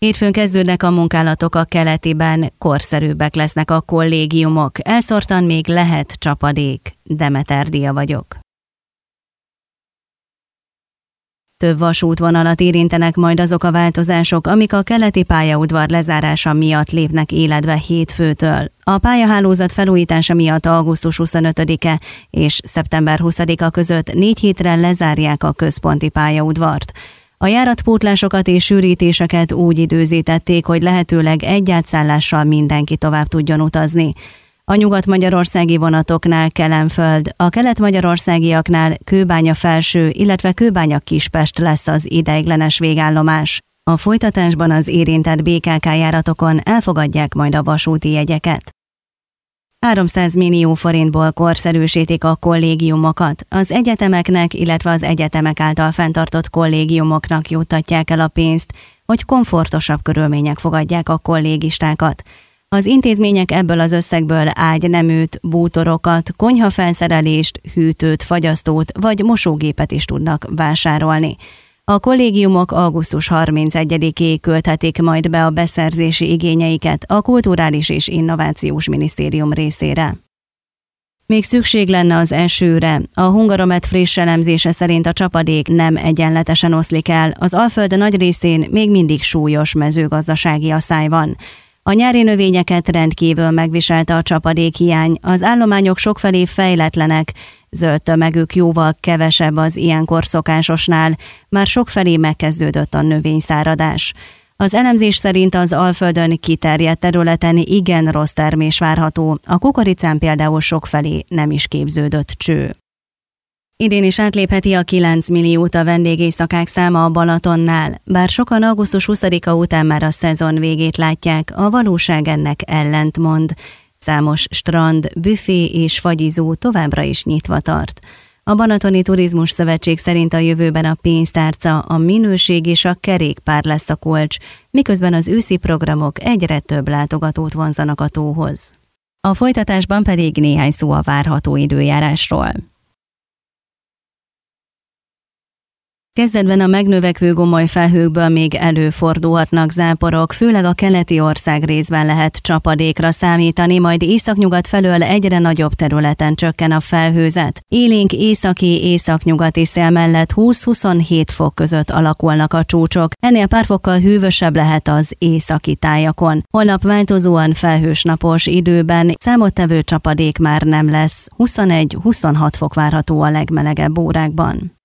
Hétfőn kezdődnek a munkálatok a keletiben, korszerűbbek lesznek a kollégiumok, elszórtan még lehet csapadék. Demeter Dia vagyok. Több vasútvonalat érintenek majd azok a változások, amik a keleti pályaudvar lezárása miatt lépnek életbe hétfőtől. A pályahálózat felújítása miatt augusztus 25-e és szeptember 20-a között 4 hétre lezárják a központi pályaudvart. A járatpótlásokat és sűrítéseket úgy időzítették, hogy lehetőleg egy átszállással mindenki tovább tudjon utazni. A nyugat-magyarországi vonatoknál Kelenföld, a kelet-magyarországiaknál Kőbánya-Felső, illetve Kőbánya-Kispest lesz az ideiglenes végállomás. A folytatásban az érintett BKK járatokon elfogadják majd a vasúti jegyeket. 300 millió forintból korszerűsítik a kollégiumokat. Az egyetemeknek, illetve az egyetemek által fenntartott kollégiumoknak juttatják el a pénzt, hogy komfortosabb körülmények fogadják a kollégistákat. Az intézmények ebből az összegből ágyneműt, bútorokat, konyhafelszerelést, hűtőt, fagyasztót vagy mosógépet is tudnak vásárolni. A kollégiumok augusztus 31-éig költhetik majd be a beszerzési igényeiket a Kulturális és Innovációs Minisztérium részére. Még szükség lenne az esőre. A Hungaromet friss elemzése szerint a csapadék nem egyenletesen oszlik el, az Alföld nagy részén még mindig súlyos mezőgazdasági asszály van. A nyári növényeket rendkívül megviselte a csapadékhiány, az állományok sokfelé fejletlenek, zöld tömegük jóval kevesebb az ilyenkor szokásosnál, már sokfelé megkezdődött a növényszáradás. Az elemzés szerint az Alföldön kiterjedt területen igen rossz termés várható, a kukoricán például sokfelé nem is képződött cső. Idén is átlépheti a 9 milliót a vendégéjszakák száma a Balatonnál, bár sokan augusztus 20-a után már a szezon végét látják, a valóság ennek ellentmond. Számos strand, büfé és fagyizó továbbra is nyitva tart. A Balatoni Turizmus Szövetség szerint a jövőben a pénztárca, a minőség és a kerékpár lesz a kulcs, miközben az őszi programok egyre több látogatót vonzanak a tóhoz. A folytatásban pedig néhány szó a várható időjárásról. Kezdetben a megnövekvő gomoly felhőkből még előfordulhatnak záporok, főleg a keleti ország részben lehet csapadékra számítani, majd északnyugat felől egyre nagyobb területen csökken a felhőzet. Élénk északi-északnyugati szél mellett 20-27 fok között alakulnak a csúcsok, ennél pár fokkal hűvösebb lehet az északi tájakon. Holnap változóan felhős napos időben számottevő csapadék már nem lesz, 21-26 fok várható a legmelegebb órákban.